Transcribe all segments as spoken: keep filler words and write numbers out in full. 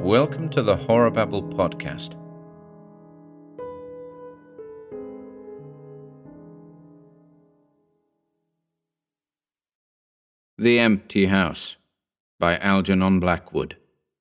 Welcome to the Horror Babble podcast. The Empty House by Algernon Blackwood.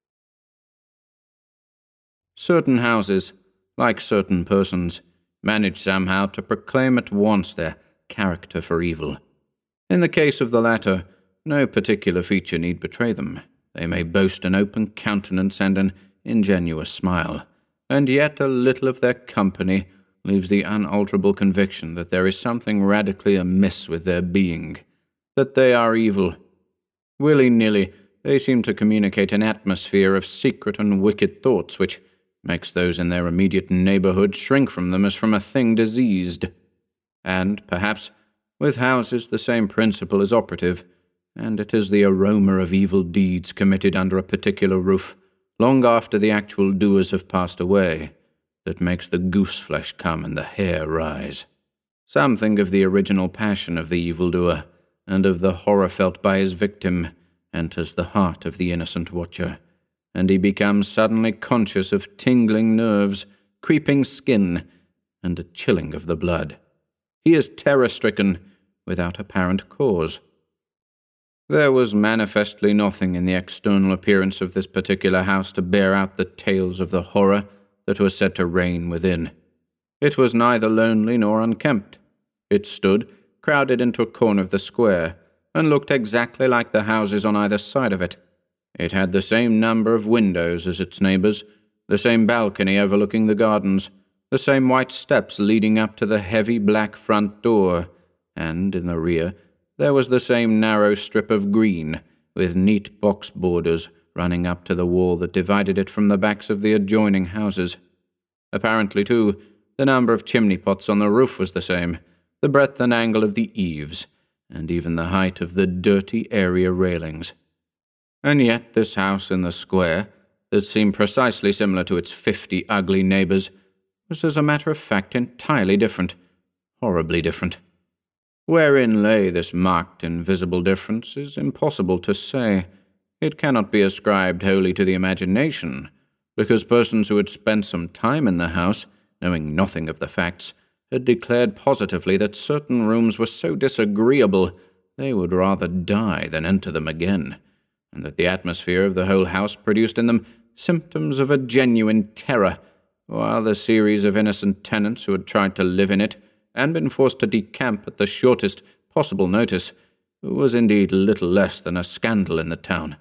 Certain houses, like certain persons, manage somehow to proclaim at once their character for evil. In the case of the latter, no particular feature need betray them. They may boast an open countenance and an ingenuous smile, and yet a little of their company leaves the unalterable conviction that there is something radically amiss with their being, that they are evil. Willy-nilly, they seem to communicate an atmosphere of secret and wicked thoughts which makes those in their immediate neighborhood shrink from them as from a thing diseased. And, perhaps, with houses the same principle is operative, and it is the aroma of evil deeds committed under a particular roof, long after the actual doers have passed away, that makes the goose-flesh come and the hair rise. Some think of the original passion of the evildoer, and of the horror felt by his victim enters the heart of the innocent watcher, and he becomes suddenly conscious of tingling nerves, creeping skin, and a chilling of the blood. He is terror-stricken without apparent cause. There was manifestly nothing in the external appearance of this particular house to bear out the tales of the horror that was said to reign within. It was neither lonely nor unkempt. It stood, crowded into a corner of the square, and looked exactly like the houses on either side of it. It had the same number of windows as its neighbours, the same balcony overlooking the gardens, the same white steps leading up to the heavy black front door, and, in the rear, there was the same narrow strip of green, with neat box borders running up to the wall that divided it from the backs of the adjoining houses. Apparently, too, the number of chimney-pots on the roof was the same, the breadth and angle of the eaves, and even the height of the dirty area railings. And yet this house in the square, that seemed precisely similar to its fifty ugly neighbours, was as a matter of fact entirely different, horribly different. Wherein lay this marked invisible difference is impossible to say. It cannot be ascribed wholly to the imagination, because persons who had spent some time in the house, knowing nothing of the facts, had declared positively that certain rooms were so disagreeable they would rather die than enter them again, and that the atmosphere of the whole house produced in them symptoms of a genuine terror, while the series of innocent tenants who had tried to live in it and been forced to decamp at the shortest possible notice, was indeed little less than a scandal in the town.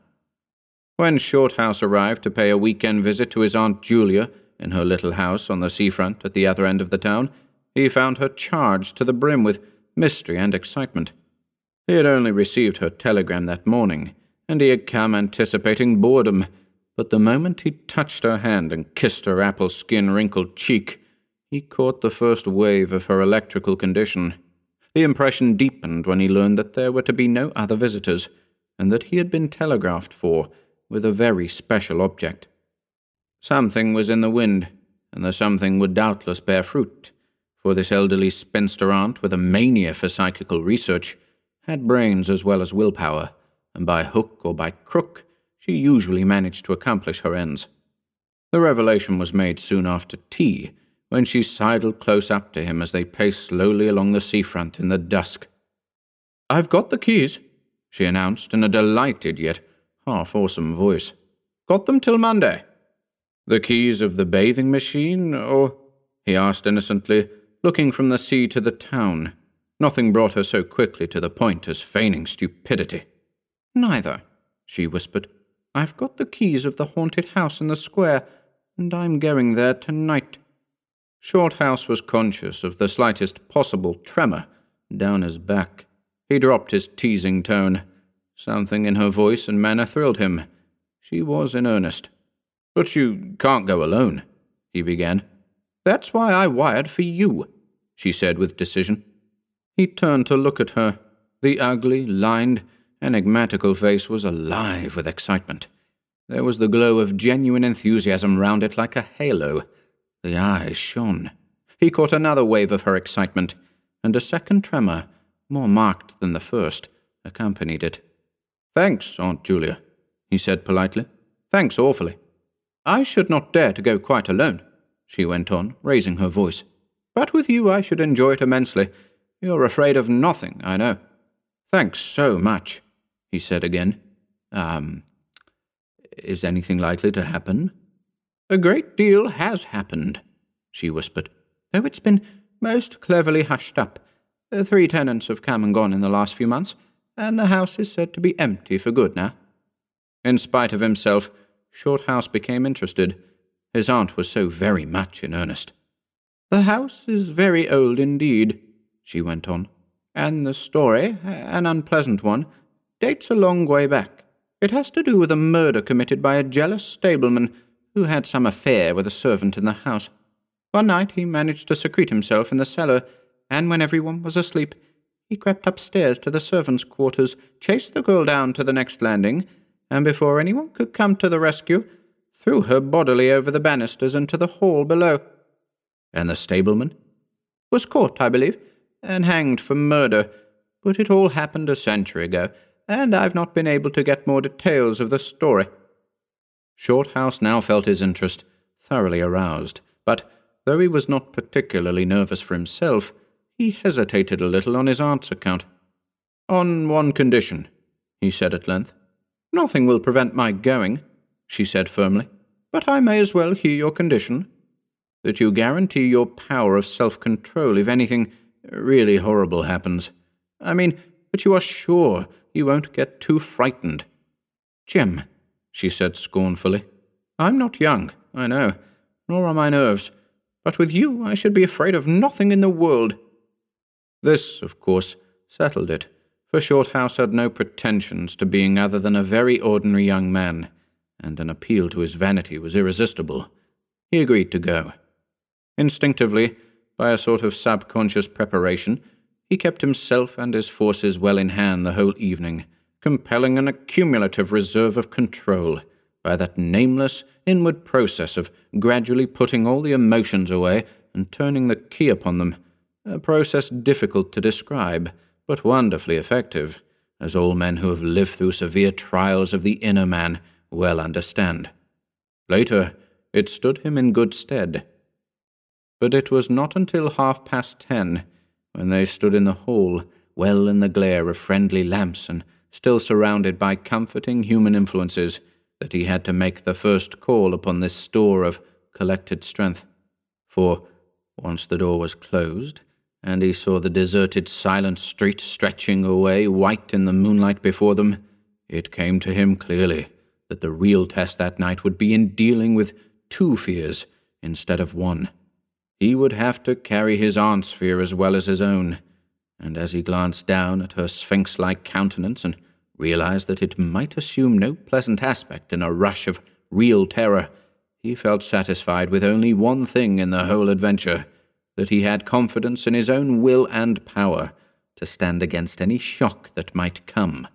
When Shorthouse arrived to pay a weekend visit to his Aunt Julia in her little house on the seafront at the other end of the town, he found her charged to the brim with mystery and excitement. He had only received her telegram that morning, and he had come anticipating boredom, but the moment he touched her hand and kissed her apple-skin-wrinkled cheek, he caught the first wave of her electrical condition. The impression deepened when he learned that there were to be no other visitors, and that he had been telegraphed for with a very special object. Something was in the wind, and the something would doubtless bear fruit, for this elderly spinster aunt with a mania for psychical research had brains as well as willpower, and by hook or by crook she usually managed to accomplish her ends. The revelation was made soon after tea, when she sidled close up to him as they paced slowly along the seafront in the dusk. "I've got the keys," she announced in a delighted yet half-awesome voice. "Got them till Monday." "The keys of the bathing machine, or—" he asked innocently, looking from the sea to the town. Nothing brought her so quickly to the point as feigning stupidity. "Neither," she whispered. "I've got the keys of the haunted house in the square, and I'm going there tonight." Shorthouse was conscious of the slightest possible tremor down his back. He dropped his teasing tone. Something in her voice and manner thrilled him. She was in earnest. "But you can't go alone," he began. "That's why I wired for you," she said with decision. He turned to look at her. The ugly, lined, enigmatical face was alive with excitement. There was the glow of genuine enthusiasm round it like a halo. The eyes shone. He caught another wave of her excitement, and a second tremor, more marked than the first, accompanied it. "Thanks, Aunt Julia," he said politely. "Thanks awfully." I should not dare to go quite alone," she went on, raising her voice. "But with you I should enjoy it immensely. You're afraid of nothing, I know." "Thanks so much," he said again. Um, is anything likely to happen?" "A great deal has happened," she whispered, "though it's been most cleverly hushed up. The three tenants have come and gone in the last few months, and the house is said to be empty for good now." In spite of himself, Shorthouse became interested. His aunt was so very much in earnest. "The house is very old indeed," she went on, "and the story, an unpleasant one, dates a long way back. It has to do with a murder committed by a jealous stableman who had some affair with a servant in the house. One night he managed to secrete himself in the cellar, and when everyone was asleep, he crept upstairs to the servants' quarters, chased the girl down to the next landing, and before anyone could come to the rescue, threw her bodily over the banisters into the hall below." "And the stableman?" "Was caught, I believe, and hanged for murder, but it all happened a century ago, and I've not been able to get more details of the story." Shorthouse now felt his interest thoroughly aroused, but, though he was not particularly nervous for himself, he hesitated a little on his aunt's account. "On one condition," he said at length. "Nothing will prevent my going," she said firmly, "but I may as well hear your condition." "That you guarantee your power of self-control if anything really horrible happens. I mean, that you are sure you won't get too frightened." "Jim," she said scornfully, "I'm not young, I know, nor are my nerves, but with you I should be afraid of nothing in the world." This, of course, settled it, for Shorthouse had no pretensions to being other than a very ordinary young man, and an appeal to his vanity was irresistible. He agreed to go. Instinctively, by a sort of subconscious preparation, he kept himself and his forces well in hand the whole evening, compelling an accumulative reserve of control by that nameless inward process of gradually putting all the emotions away and turning the key upon them, a process difficult to describe, but wonderfully effective, as all men who have lived through severe trials of the inner man well understand. Later, it stood him in good stead. But it was not until half-past ten, when they stood in the hall, well in the glare of friendly lamps and still surrounded by comforting human influences, that he had to make the first call upon this store of collected strength. For, once the door was closed, and he saw the deserted, silent street stretching away white in the moonlight before them, it came to him clearly that the real test that night would be in dealing with two fears instead of one. He would have to carry his aunt's fear as well as his own, and as he glanced down at her sphinx-like countenance and realized that it might assume no pleasant aspect in a rush of real terror, he felt satisfied with only one thing in the whole adventure, that he had confidence in his own will and power to stand against any shock that might come.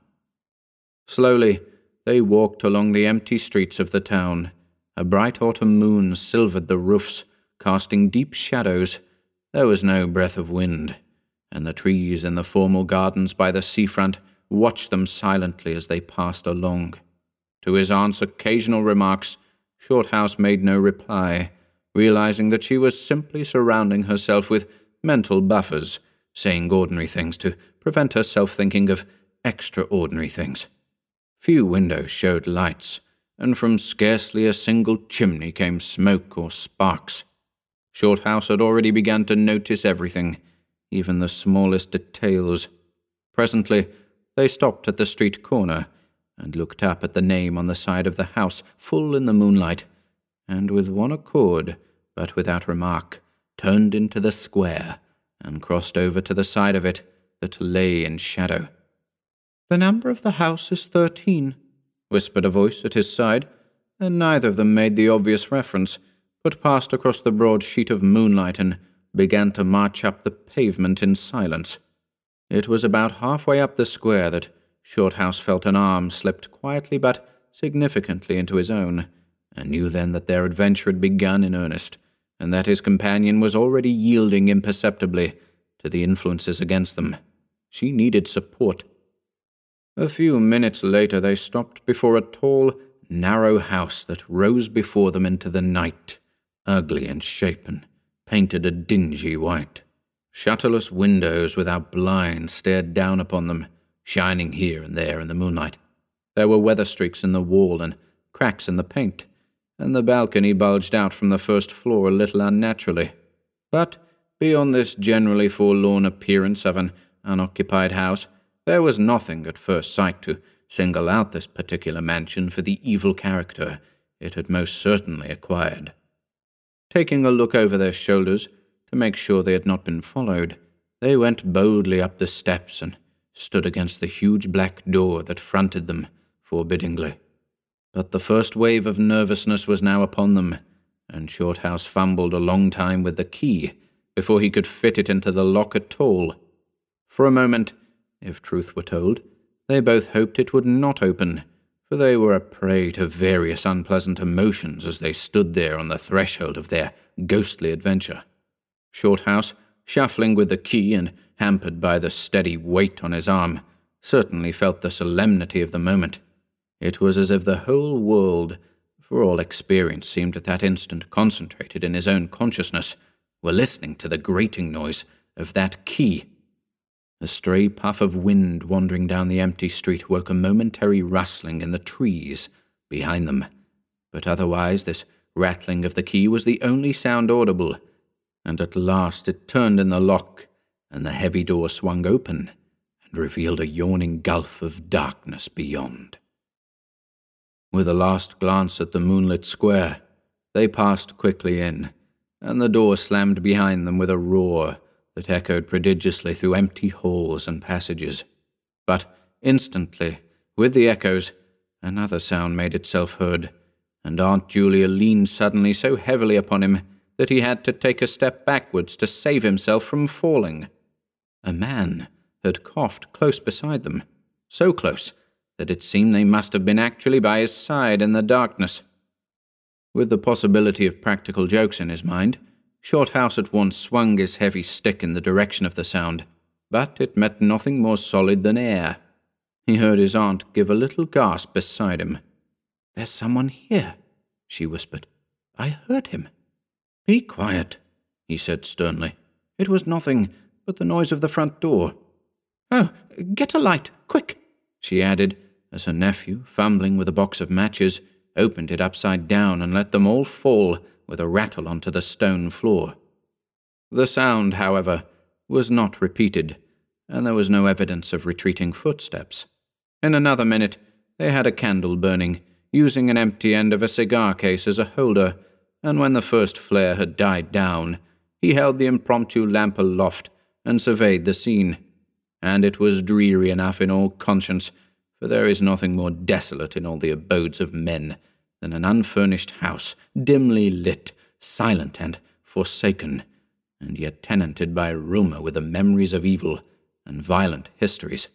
Slowly, they walked along the empty streets of the town. A bright autumn moon silvered the roofs, casting deep shadows. There was no breath of wind, and the trees in the formal gardens by the seafront watched them silently as they passed along. To his aunt's occasional remarks, Shorthouse made no reply, realizing that she was simply surrounding herself with mental buffers, saying ordinary things to prevent herself thinking of extraordinary things. Few windows showed lights, and from scarcely a single chimney came smoke or sparks. Shorthouse had already begun to notice everything, even the smallest details. Presently, they stopped at the street corner, and looked up at the name on the side of the house, full in the moonlight, and with one accord, but without remark, turned into the square, and crossed over to the side of it that lay in shadow. "The number of the house is thirteen," whispered a voice at his side, and neither of them made the obvious reference, but passed across the broad sheet of moonlight and began to march up the pavement in silence. It was about halfway up the square that Shorthouse felt an arm slipped quietly but significantly into his own, and knew then that their adventure had begun in earnest, and that his companion was already yielding imperceptibly to the influences against them. She needed support. A few minutes later they stopped before a tall, narrow house that rose before them into the night, ugly in shape and painted a dingy white. Shutterless windows without blinds stared down upon them, shining here and there in the moonlight. There were weather streaks in the wall and cracks in the paint, and the balcony bulged out from the first floor a little unnaturally. But beyond this generally forlorn appearance of an unoccupied house, there was nothing at first sight to single out this particular mansion for the evil character it had most certainly acquired. Taking a look over their shoulders to make sure they had not been followed, they went boldly up the steps and stood against the huge black door that fronted them forbiddingly. But the first wave of nervousness was now upon them, and Shorthouse fumbled a long time with the key before he could fit it into the lock at all. For a moment, if truth were told, they both hoped it would not open, for they were a prey to various unpleasant emotions as they stood there on the threshold of their ghostly adventure. Shorthouse, shuffling with the key and hampered by the steady weight on his arm, certainly felt the solemnity of the moment. It was as if the whole world, for all experience seemed at that instant concentrated in his own consciousness, were listening to the grating noise of that key. A stray puff of wind wandering down the empty street woke a momentary rustling in the trees behind them, but otherwise this rattling of the key was the only sound audible, and at last it turned in the lock, and the heavy door swung open and revealed a yawning gulf of darkness beyond. With a last glance at the moonlit square, they passed quickly in, and the door slammed behind them with a roar that echoed prodigiously through empty halls and passages. But instantly, with the echoes, another sound made itself heard, and Aunt Julia leaned suddenly so heavily upon him that he had to take a step backwards to save himself from falling. A man had coughed close beside them, so close that it seemed they must have been actually by his side in the darkness. With the possibility of practical jokes in his mind, Shorthouse at once swung his heavy stick in the direction of the sound, but it met nothing more solid than air. He heard his aunt give a little gasp beside him. "There's someone here," she whispered. "I heard him." "Be quiet," he said sternly. "It was nothing but the noise of the front door." "Oh, get a light, quick," she added, as her nephew, fumbling with a box of matches, opened it upside down and let them all fall with a rattle onto the stone floor. The sound, however, was not repeated, and there was no evidence of retreating footsteps. In another minute, they had a candle burning, using an empty end of a cigar case as a holder, and when the first flare had died down, he held the impromptu lamp aloft and surveyed the scene. And it was dreary enough in all conscience, for there is nothing more desolate in all the abodes of men than an unfurnished house, dimly lit, silent and forsaken, and yet tenanted by rumour with the memories of evil and violent histories.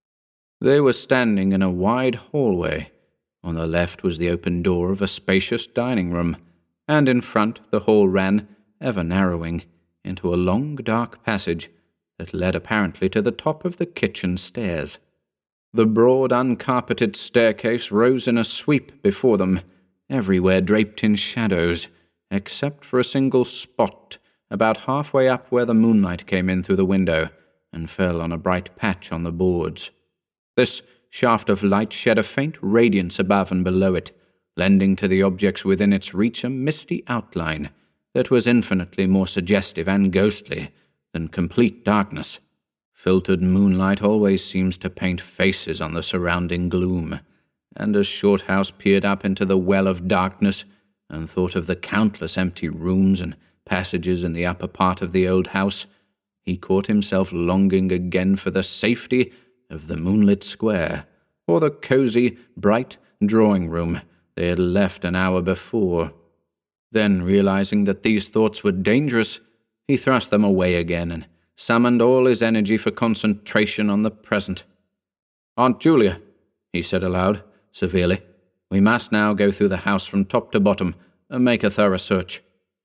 They were standing in a wide hallway. On the left was the open door of a spacious dining room, and in front the hall ran, ever narrowing, into a long dark passage that led apparently to the top of the kitchen stairs. The broad, uncarpeted staircase rose in a sweep before them, everywhere draped in shadows, except for a single spot about halfway up where the moonlight came in through the window and fell on a bright patch on the boards. This shaft of light shed a faint radiance above and below it, lending to the objects within its reach a misty outline that was infinitely more suggestive and ghostly than complete darkness. Filtered moonlight always seems to paint faces on the surrounding gloom, and as Shorthouse peered up into the well of darkness and thought of the countless empty rooms and passages in the upper part of the old house, he caught himself longing again for the safety of the moonlit square, or the cosy, bright drawing-room they had left an hour before. Then, realizing that these thoughts were dangerous, he thrust them away again and summoned all his energy for concentration on the present. "Aunt Julia," he said aloud, severely, "we must now go through the house from top to bottom and make a thorough search."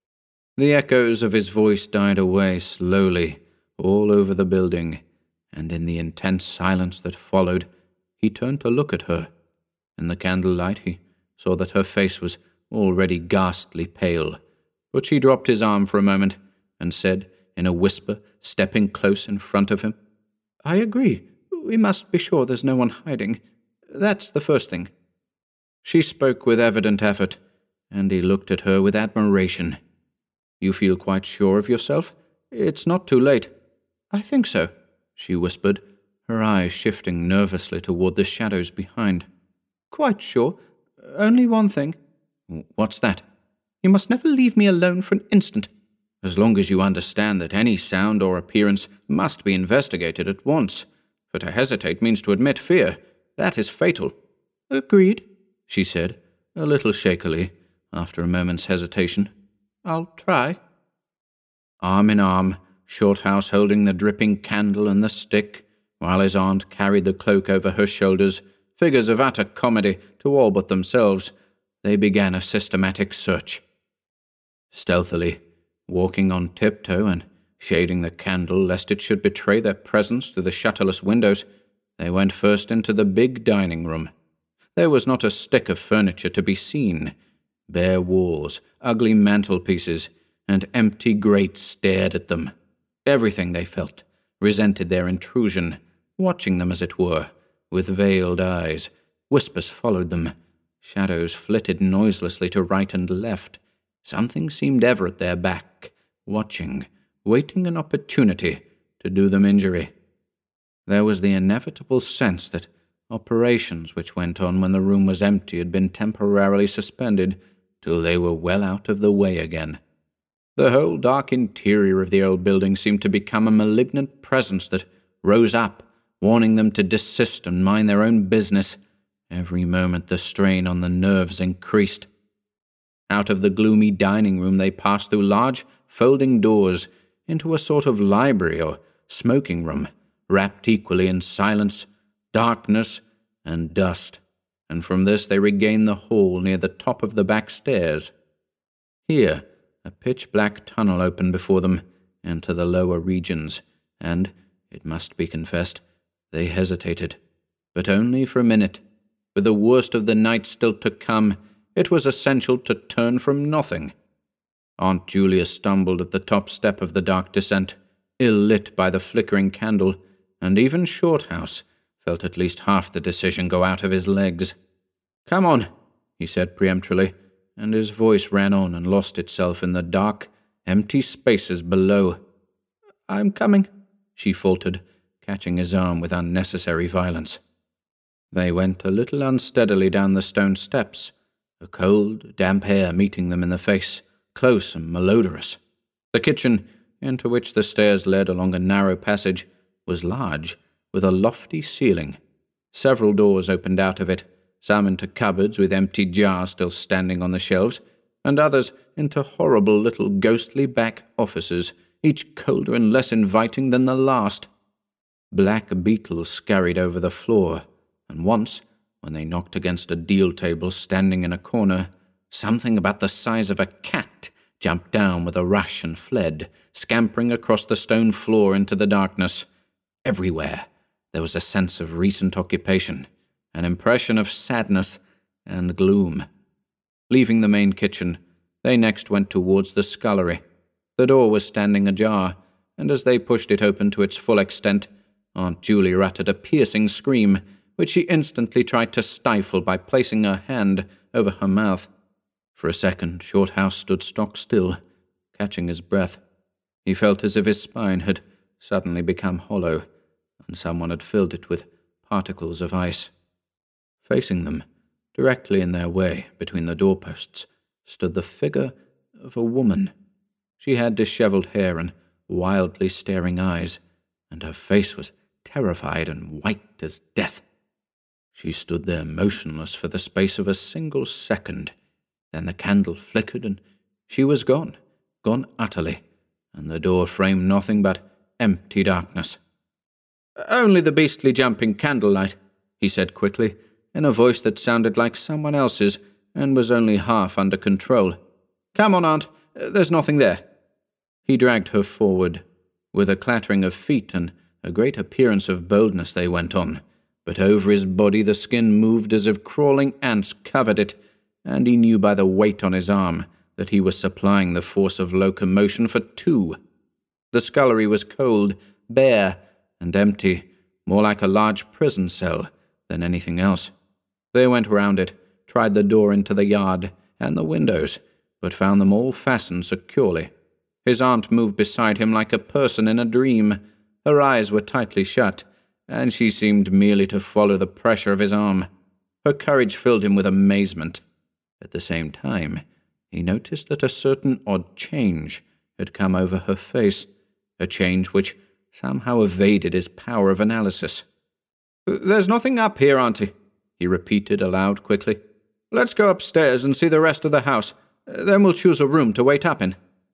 The echoes of his voice died away slowly all over the building, and in the intense silence that followed, he turned to look at her. In the candlelight he saw that her face was already ghastly pale, but she dropped his arm for a moment and said, in a whisper, stepping close in front of him, "I agree. We must be sure there's no one hiding. That's the first thing." She spoke with evident effort, and he looked at her with admiration. "You feel quite sure of yourself? It's not too late." "I think so," she whispered, her eyes shifting nervously toward the shadows behind. "Quite sure. Only one thing." "What's that?" "You must never leave me alone for an instant." "As long as you understand that any sound or appearance must be investigated at once. For to hesitate means to admit fear. That is fatal." "Agreed," she said, a little shakily, after a moment's hesitation. "I'll try." Arm in arm, Shorthouse holding the dripping candle and the stick, while his aunt carried the cloak over her shoulders, figures of utter comedy to all but themselves, they began a systematic search. Stealthily, walking on tiptoe and shading the candle lest it should betray their presence through the shutterless windows, they went first into the big dining room. There was not a stick of furniture to be seen. Bare walls, ugly mantelpieces, and empty grates stared at them. Everything, they felt, resented their intrusion, watching them as it were, with veiled eyes. Whispers followed them. Shadows flitted noiselessly to right and left. Something seemed ever at their back, watching, waiting an opportunity to do them injury. There was the inevitable sense that operations which went on when the room was empty had been temporarily suspended till they were well out of the way again. The whole dark interior of the old building seemed to become a malignant presence that rose up, warning them to desist and mind their own business. Every moment the strain on the nerves increased. Out of the gloomy dining room they passed through large folding doors into a sort of library or smoking room, wrapped equally in silence, darkness, and dust, and from this they regained the hall near the top of the back stairs. Here, a pitch-black tunnel opened before them into the lower regions, and, it must be confessed, they hesitated, but only for a minute. With the worst of the night still to come, it was essential to turn from nothing. Aunt Julia stumbled at the top step of the dark descent, ill-lit by the flickering candle, and even Shorthouse felt at least half the decision go out of his legs. "Come on," he said peremptorily, and his voice ran on and lost itself in the dark, empty spaces below. "I'm coming," she faltered, catching his arm with unnecessary violence. They went a little unsteadily down the stone steps, a cold, damp air meeting them in the face, close and malodorous. The kitchen, into which the stairs led along a narrow passage, was large, with a lofty ceiling. Several doors opened out of it, some into cupboards with empty jars still standing on the shelves, and others into horrible little ghostly back offices, each colder and less inviting than the last. Black beetles scurried over the floor, and once, when they knocked against a deal table standing in a corner, something about the size of a cat jumped down with a rush and fled, scampering across the stone floor into the darkness. Everywhere there was a sense of recent occupation, an impression of sadness and gloom. Leaving the main kitchen, they next went towards the scullery. The door was standing ajar, and as they pushed it open to its full extent, Aunt Julia uttered a piercing scream, which she instantly tried to stifle by placing her hand over her mouth. For a second, Shorthouse stood stock still, catching his breath. He felt as if his spine had suddenly become hollow, and someone had filled it with particles of ice. Facing them, directly in their way between the doorposts, stood the figure of a woman. She had dishevelled hair and wildly staring eyes, and her face was terrified and white as death. She stood there motionless for the space of a single second. Then the candle flickered, and she was gone, gone utterly, and the door framed nothing but empty darkness. "Only the beastly jumping candlelight," he said quickly, in a voice that sounded like someone else's and was only half under control. "Come on, Aunt, there's nothing there." He dragged her forward. With a clattering of feet and a great appearance of boldness they went on, but over his body the skin moved as if crawling ants covered it, and he knew by the weight on his arm that he was supplying the force of locomotion for two. The scullery was cold, bare, and empty, more like a large prison cell than anything else. They went round it, tried the door into the yard and the windows, but found them all fastened securely. His aunt moved beside him like a person in a dream. Her eyes were tightly shut, and she seemed merely to follow the pressure of his arm. Her courage filled him with amazement. At the same time, he noticed that a certain odd change had come over her face, a change which somehow evaded his power of analysis. "There's nothing up here, Auntie," he repeated aloud quickly. "Let's go upstairs and see the rest of the house. Then we'll choose a room to wait up in."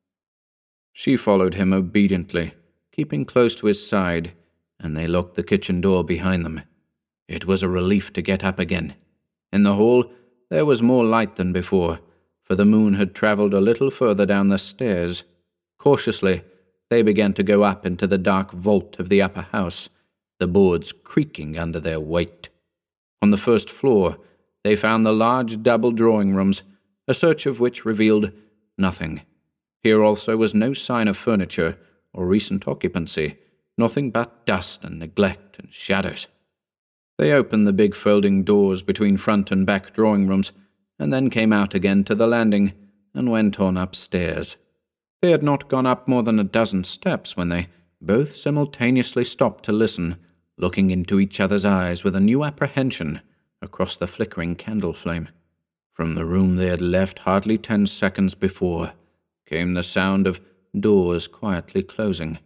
She followed him obediently, keeping close to his side, and they locked the kitchen door behind them. It was a relief to get up again. In the hall, there was more light than before, for the moon had travelled a little further down the stairs. Cautiously, they began to go up into the dark vault of the upper house, the boards creaking under their weight. On the first floor, they found the large double drawing rooms, a search of which revealed nothing. Here also was no sign of furniture or recent occupancy, nothing but dust and neglect and shadows. They opened the big folding doors between front and back drawing rooms, and then came out again to the landing and went on upstairs. They had not gone up more than a dozen steps when they both simultaneously stopped to listen, looking into each other's eyes with a new apprehension across the flickering candle flame. From the room they had left hardly ten seconds before came the sound of doors quietly closing.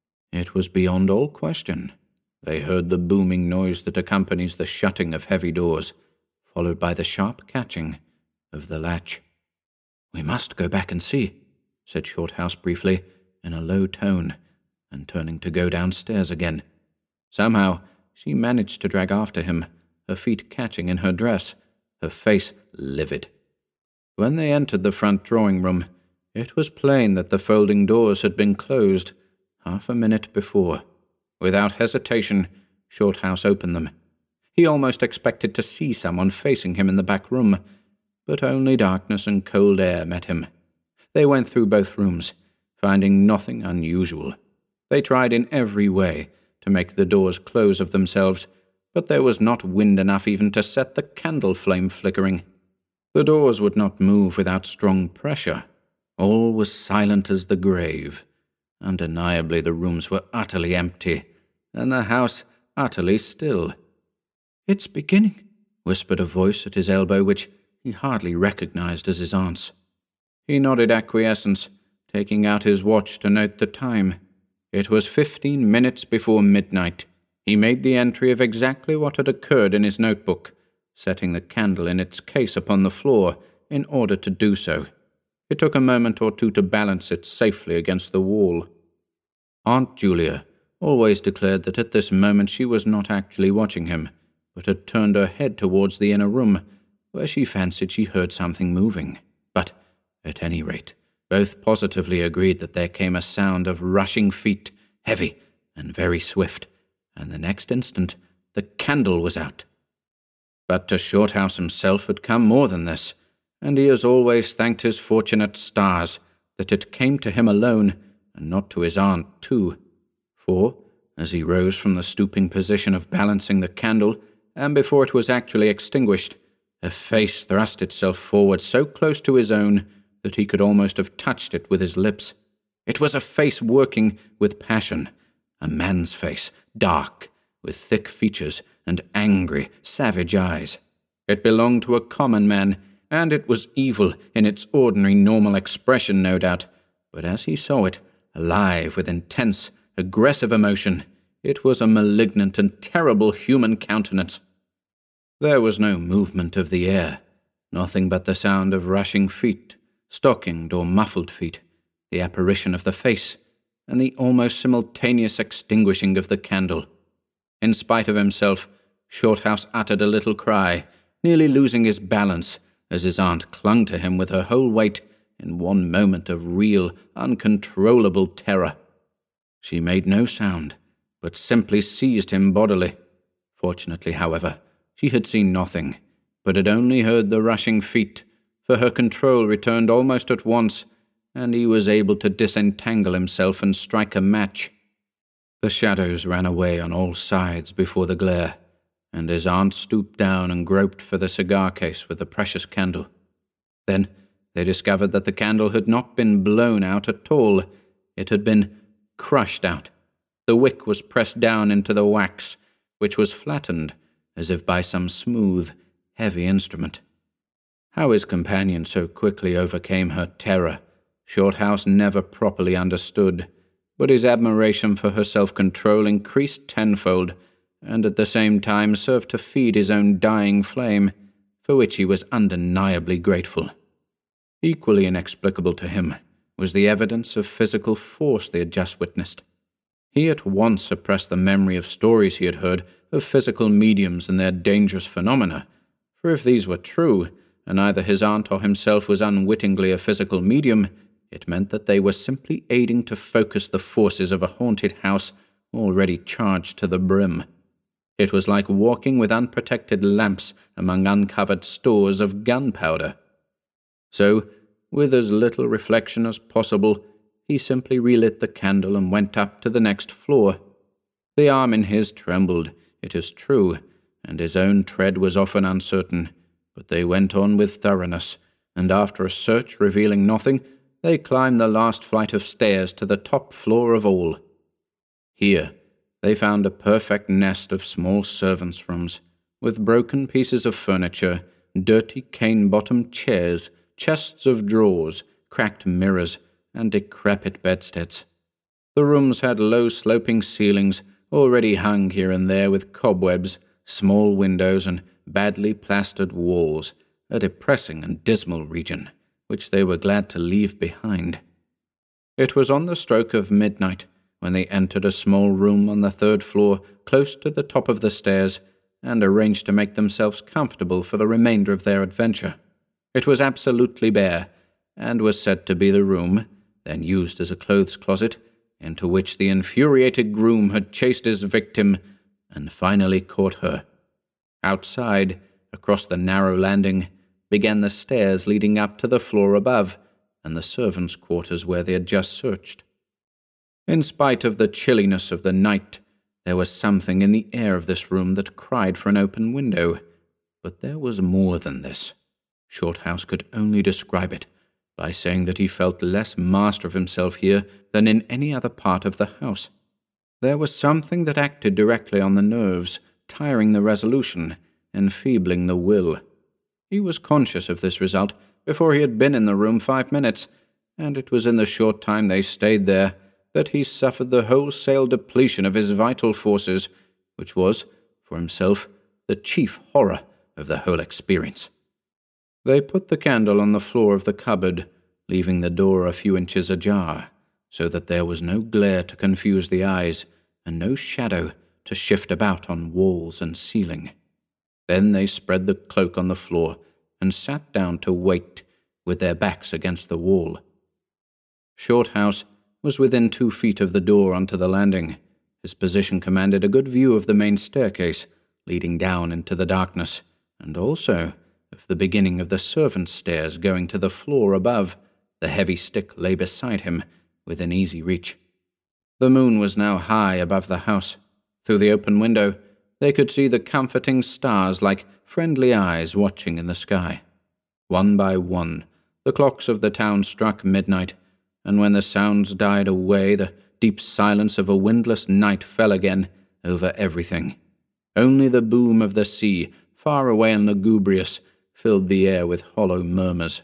It was beyond all question. They heard the booming noise that accompanies the shutting of heavy doors, followed by the sharp catching of the latch. "We must go back and see," said Shorthouse briefly, in a low tone, and turning to go downstairs again. Somehow she managed to drag after him, her feet catching in her dress, her face livid. When they entered the front drawing-room, it was plain that the folding doors had been closed half a minute before. Without hesitation, Shorthouse opened them. He almost expected to see someone facing him in the back room, but only darkness and cold air met him. They went through both rooms, finding nothing unusual. They tried in every way to make the doors close of themselves, but there was not wind enough even to set the candle flame flickering. The doors would not move without strong pressure. All was silent as the grave. Undeniably the rooms were utterly empty, and the house utterly still. "It's beginning," whispered a voice at his elbow which he hardly recognized as his aunt's. He nodded acquiescence, taking out his watch to note the time. It was fifteen minutes before midnight. He made the entry of exactly what had occurred in his notebook, setting the candle in its case upon the floor in order to do so. It took a moment or two to balance it safely against the wall. Aunt Julia always declared that at this moment she was not actually watching him, but had turned her head towards the inner room, where she fancied she heard something moving. But, at any rate, both positively agreed that there came a sound of rushing feet, heavy and very swift, and the next instant the candle was out. But to Shorthouse himself had come more than this, and he has always thanked his fortunate stars that it came to him alone, and not to his aunt too. For, as he rose from the stooping position of balancing the candle, and before it was actually extinguished, a face thrust itself forward so close to his own that he could almost have touched it with his lips. It was a face working with passion, a man's face, dark, with thick features and angry, savage eyes. It belonged to a common man, and it was evil in its ordinary normal expression, no doubt, but as he saw it, alive with intense, aggressive emotion, it was a malignant and terrible human countenance. There was no movement of the air, nothing but the sound of rushing feet, stockinged or muffled feet, the apparition of the face, and the almost simultaneous extinguishing of the candle. In spite of himself, Shorthouse uttered a little cry, nearly losing his balance, as his aunt clung to him with her whole weight in one moment of real, uncontrollable terror. She made no sound, but simply seized him bodily. Fortunately, however, she had seen nothing, but had only heard the rushing feet, for her control returned almost at once, and he was able to disentangle himself and strike a match. The shadows ran away on all sides before the glare, and his aunt stooped down and groped for the cigar case with the precious candle. Then they discovered that the candle had not been blown out at all. It had been crushed out. The wick was pressed down into the wax, which was flattened, as if by some smooth, heavy instrument. How his companion so quickly overcame her terror, Shorthouse never properly understood, but his admiration for her self-control increased tenfold, and at the same time served to feed his own dying flame, for which he was undeniably grateful. Equally inexplicable to him was the evidence of physical force they had just witnessed. He at once suppressed the memory of stories he had heard of physical mediums and their dangerous phenomena, for if these were true, and either his aunt or himself was unwittingly a physical medium, it meant that they were simply aiding to focus the forces of a haunted house already charged to the brim. It was like walking with unprotected lamps among uncovered stores of gunpowder. So, with as little reflection as possible, he simply relit the candle and went up to the next floor. The arm in his trembled, it is true, and his own tread was often uncertain, but they went on with thoroughness, and after a search revealing nothing, they climbed the last flight of stairs to the top floor of all. Here they found a perfect nest of small servants' rooms, with broken pieces of furniture, dirty cane-bottomed chairs, chests of drawers, cracked mirrors, and decrepit bedsteads. The rooms had low sloping ceilings, already hung here and there with cobwebs, small windows, and badly plastered walls, a depressing and dismal region, which they were glad to leave behind. It was on the stroke of midnight when they entered a small room on the third floor close to the top of the stairs, and arranged to make themselves comfortable for the remainder of their adventure. It was absolutely bare, and was said to be the room, then used as a clothes closet, into which the infuriated groom had chased his victim and finally caught her. Outside, across the narrow landing, began the stairs leading up to the floor above, and the servants' quarters where they had just searched. In spite of the chilliness of the night, there was something in the air of this room that cried for an open window, but there was more than this. Shorthouse could only describe it by saying that he felt less master of himself here than in any other part of the house. There was something that acted directly on the nerves, tiring the resolution, enfeebling the will. He was conscious of this result before he had been in the room five minutes, and it was in the short time they stayed there that he suffered the wholesale depletion of his vital forces, which was, for himself, the chief horror of the whole experience. They put the candle on the floor of the cupboard, leaving the door a few inches ajar, so that there was no glare to confuse the eyes, and no shadow to shift about on walls and ceiling. Then they spread the cloak on the floor and sat down to wait, with their backs against the wall. Shorthouse was within two feet of the door onto the landing. His position commanded a good view of the main staircase, leading down into the darkness, and also of the beginning of the servants' stairs going to the floor above. The heavy stick lay beside him, within easy reach. The moon was now high above the house. Through the open window, they could see the comforting stars like friendly eyes watching in the sky. One by one, the clocks of the town struck midnight, and when the sounds died away, the deep silence of a windless night fell again over everything. Only the boom of the sea, far away and lugubrious, filled the air with hollow murmurs.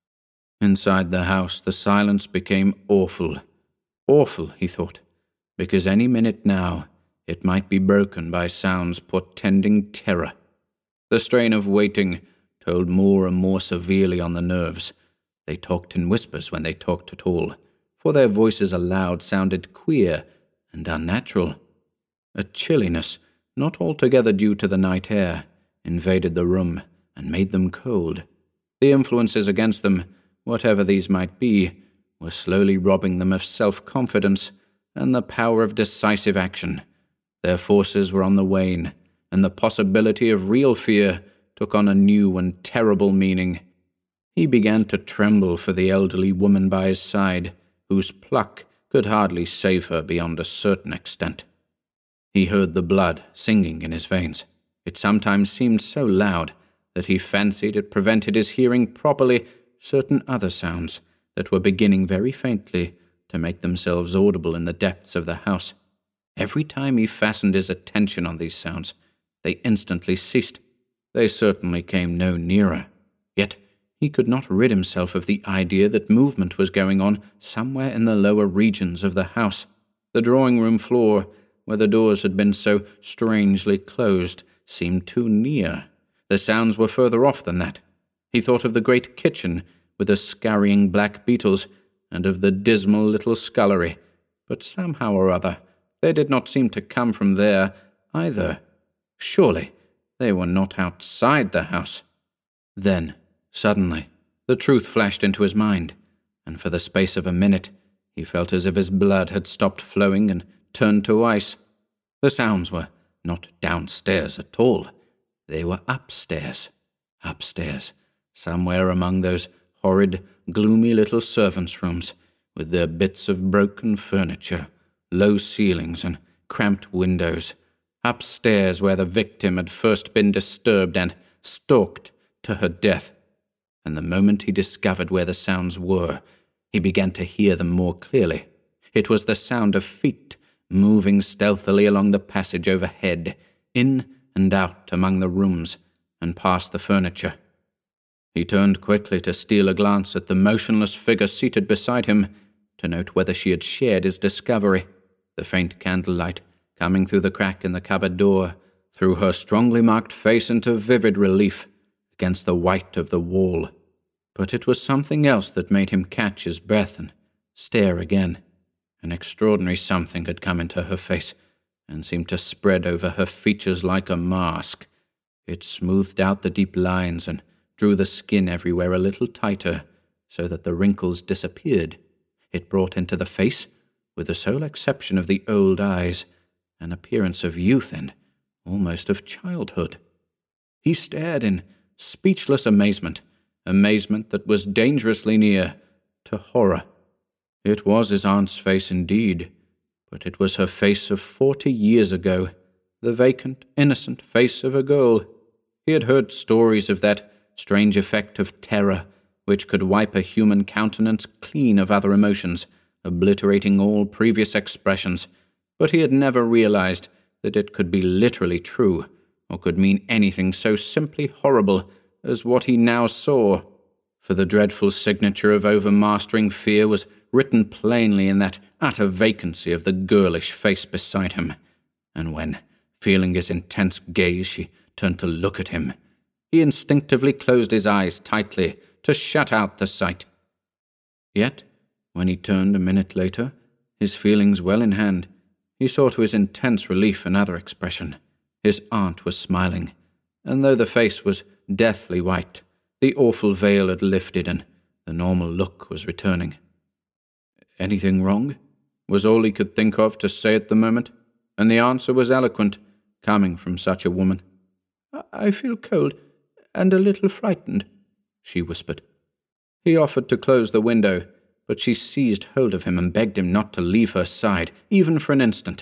Inside the house, the silence became awful. Awful, he thought, because any minute now it might be broken by sounds portending terror. The strain of waiting told more and more severely on the nerves. They talked in whispers when they talked at all, for their voices aloud sounded queer and unnatural. A chilliness, not altogether due to the night air, invaded the room and made them cold. The influences against them, whatever these might be, were slowly robbing them of self-confidence and the power of decisive action. Their forces were on the wane, and the possibility of real fear took on a new and terrible meaning. He began to tremble for the elderly woman by his side, whose pluck could hardly save her beyond a certain extent. He heard the blood singing in his veins. It sometimes seemed so loud that he fancied it prevented his hearing properly certain other sounds that were beginning very faintly to make themselves audible in the depths of the house. Every time he fastened his attention on these sounds, they instantly ceased. They certainly came no nearer. Yet he could not rid himself of the idea that movement was going on somewhere in the lower regions of the house. The drawing-room floor, where the doors had been so strangely closed, seemed too near. The sounds were further off than that. He thought of the great kitchen, with the scurrying black beetles, and of the dismal little scullery, but somehow or other they did not seem to come from there either. Surely they were not outside the house. Then, suddenly, the truth flashed into his mind, and for the space of a minute he felt as if his blood had stopped flowing and turned to ice. The sounds were not downstairs at all. They were upstairs. Upstairs, somewhere among those horrid, gloomy little servants' rooms, with their bits of broken furniture, low ceilings, and cramped windows. Upstairs, where the victim had first been disturbed and stalked to her death. And the moment he discovered where the sounds were, he began to hear them more clearly. It was the sound of feet moving stealthily along the passage overhead, in and out among the rooms, and past the furniture. He turned quickly to steal a glance at the motionless figure seated beside him, to note whether she had shared his discovery. The faint candlelight, coming through the crack in the cupboard door, threw her strongly marked face into vivid relief against the white of the wall. But it was something else that made him catch his breath and stare again. An extraordinary something had come into her face, and seemed to spread over her features like a mask. It smoothed out the deep lines and drew the skin everywhere a little tighter, so that the wrinkles disappeared. It brought into the face, with the sole exception of the old eyes, an appearance of youth and almost of childhood. He stared in speechless amazement, amazement that was dangerously near to horror. It was his aunt's face indeed, but it was her face of forty years ago, the vacant, innocent face of a girl. He had heard stories of that strange effect of terror, which could wipe a human countenance clean of other emotions, obliterating all previous expressions, but he had never realized that it could be literally true, or could mean anything so simply horrible as what he now saw. For the dreadful signature of overmastering fear was written plainly in that utter vacancy of the girlish face beside him, and when, feeling his intense gaze, she turned to look at him, he instinctively closed his eyes tightly to shut out the sight. Yet, when he turned a minute later, his feelings well in hand, he saw to his intense relief another expression. His aunt was smiling, and though the face was deathly white, the awful veil had lifted and the normal look was returning. Anything wrong? Was all he could think of to say at the moment, and the answer was eloquent, coming from such a woman. "I feel cold and a little frightened," she whispered. He offered to close the window, but she seized hold of him and begged him not to leave her side, even for an instant.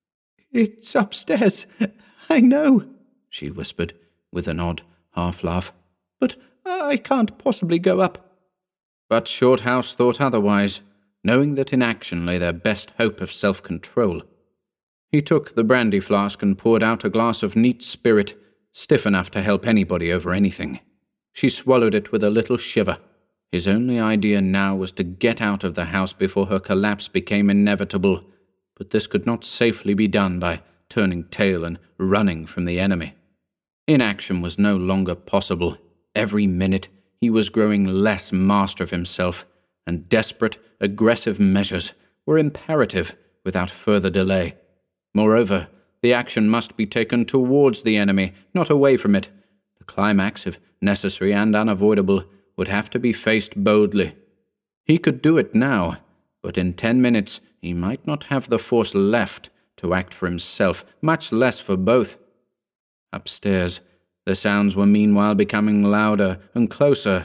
"It's upstairs, I know," she whispered, with an odd half-laugh. "But I can't possibly go up." But Shorthouse thought otherwise, knowing that in action lay their best hope of self-control. He took the brandy flask and poured out a glass of neat spirit, stiff enough to help anybody over anything. She swallowed it with a little shiver. His only idea now was to get out of the house before her collapse became inevitable, but this could not safely be done by turning tail and running from the enemy. Inaction was no longer possible. Every minute he was growing less master of himself, and desperate, aggressive measures were imperative without further delay. Moreover, the action must be taken towards the enemy, not away from it. The climax, if necessary and unavoidable, would have to be faced boldly. He could do it now, but in ten minutes he might not have the force left to act for himself, much less for both. Upstairs, the sounds were meanwhile becoming louder and closer,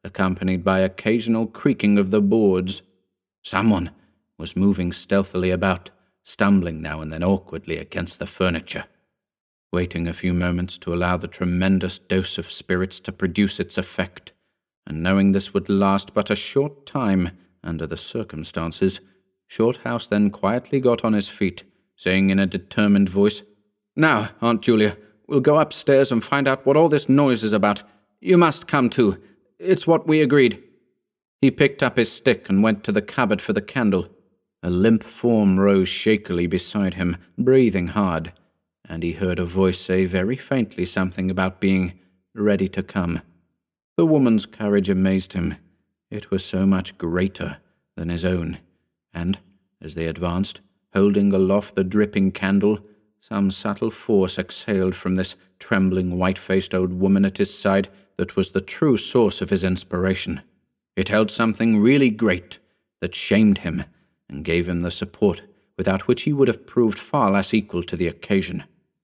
accompanied by occasional creaking of the boards. Someone was moving stealthily about, stumbling now and then awkwardly against the furniture. Waiting a few moments to allow the tremendous dose of spirits to produce its effect, and knowing this would last but a short time under the circumstances, Shorthouse then quietly got on his feet, saying in a determined voice, "Now, Aunt Julia, we'll go upstairs and find out what all this noise is about. You must come too. It's what we agreed." He picked up his stick and went to the cupboard for the candle. A limp form rose shakily beside him, breathing hard, and he heard a voice say very faintly something about being ready to come. The woman's courage amazed him. It was so much greater than his own, and, as they advanced, holding aloft the dripping candle, some subtle force exhaled from this trembling, white-faced old woman at his side that was the true source of his inspiration. It held something really great that shamed him and gave him the support without which he would have proved far less equal to the occasion.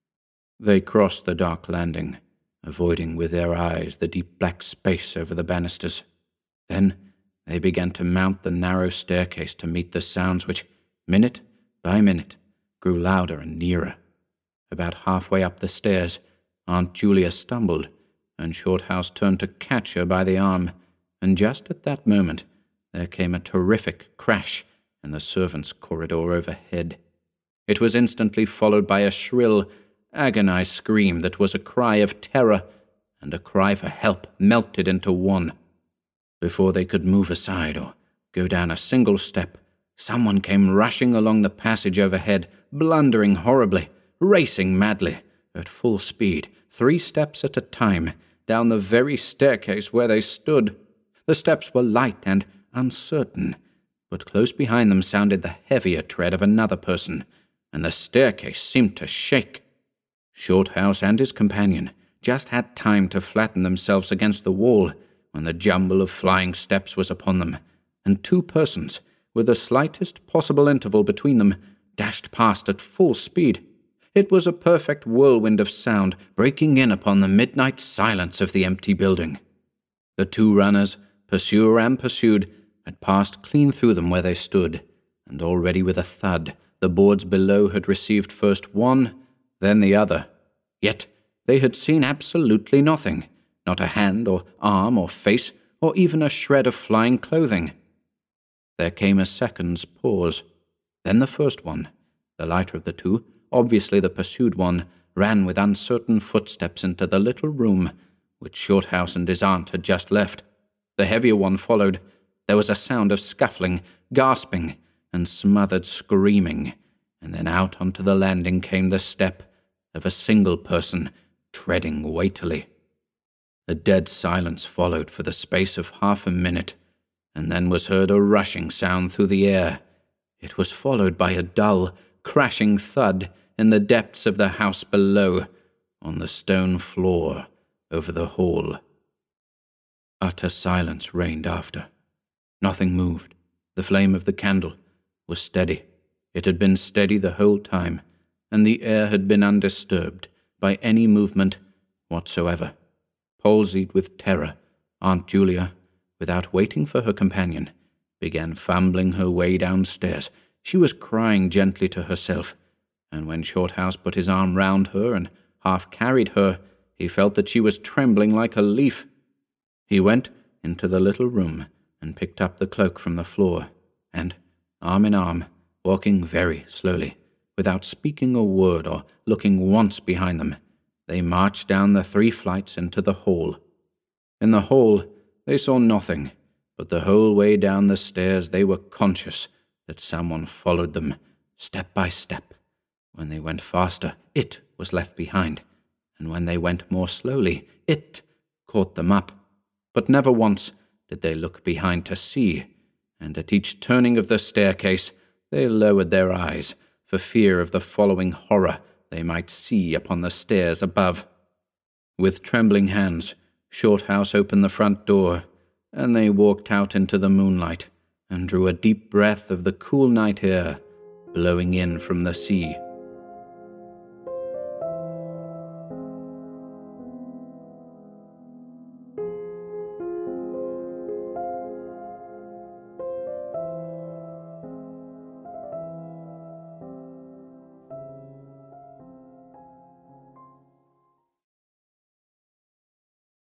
They crossed the dark landing, avoiding with their eyes the deep black space over the banisters. Then they began to mount the narrow staircase to meet the sounds which, minute by minute, grew louder and nearer. About halfway up the stairs, Aunt Julia stumbled, and Shorthouse turned to catch her by the arm, and just at that moment there came a terrific crash in the servants' corridor overhead. It was instantly followed by a shrill, agonized scream that was a cry of terror and a cry for help melted into one. Before they could move aside or go down a single step, someone came rushing along the passage overhead, blundering horribly, racing madly, at full speed, three steps at a time, down the very staircase where they stood. The steps were light and uncertain, but close behind them sounded the heavier tread of another person, and the staircase seemed to shake. Shorthouse and his companion just had time to flatten themselves against the wall when the jumble of flying steps was upon them, and two persons, with the slightest possible interval between them, dashed past at full speed. It was a perfect whirlwind of sound breaking in upon the midnight silence of the empty building. The two runners, pursuer and pursued, had passed clean through them where they stood, and already with a thud the boards below had received first one, then the other. Yet they had seen absolutely nothing, not a hand or arm or face, or even a shred of flying clothing. There came a second's pause. Then the first one, the lighter of the two, obviously the pursued one, ran with uncertain footsteps into the little room which Shorthouse and his aunt had just left. The heavier one followed. There was a sound of scuffling, gasping, and smothered screaming, and then out onto the landing came the step of a single person, treading weightily. A dead silence followed for the space of half a minute, and then was heard a rushing sound through the air. It was followed by a dull, crashing thud in the depths of the house below, on the stone floor over the hall. Utter silence reigned after. Nothing moved. The flame of the candle was steady. It had been steady the whole time, and the air had been undisturbed by any movement whatsoever. Palsied with terror, Aunt Julia, without waiting for her companion, began fumbling her way downstairs. She was crying gently to herself, and when Shorthouse put his arm round her and half carried her, he felt that she was trembling like a leaf. He went into the little room and picked up the cloak from the floor, and, arm in arm, walking very slowly, without speaking a word or looking once behind them, they marched down the three flights into the hall. In the hall they saw nothing, but the whole way down the stairs they were conscious that someone followed them, step by step. When they went faster, it was left behind, and when they went more slowly, it caught them up. But never once did they look behind to see, and at each turning of the staircase they lowered their eyes for fear of the following horror they might see upon the stairs above. With trembling hands, Shorthouse opened the front door, and they walked out into the moonlight and drew a deep breath of the cool night air blowing in from the sea.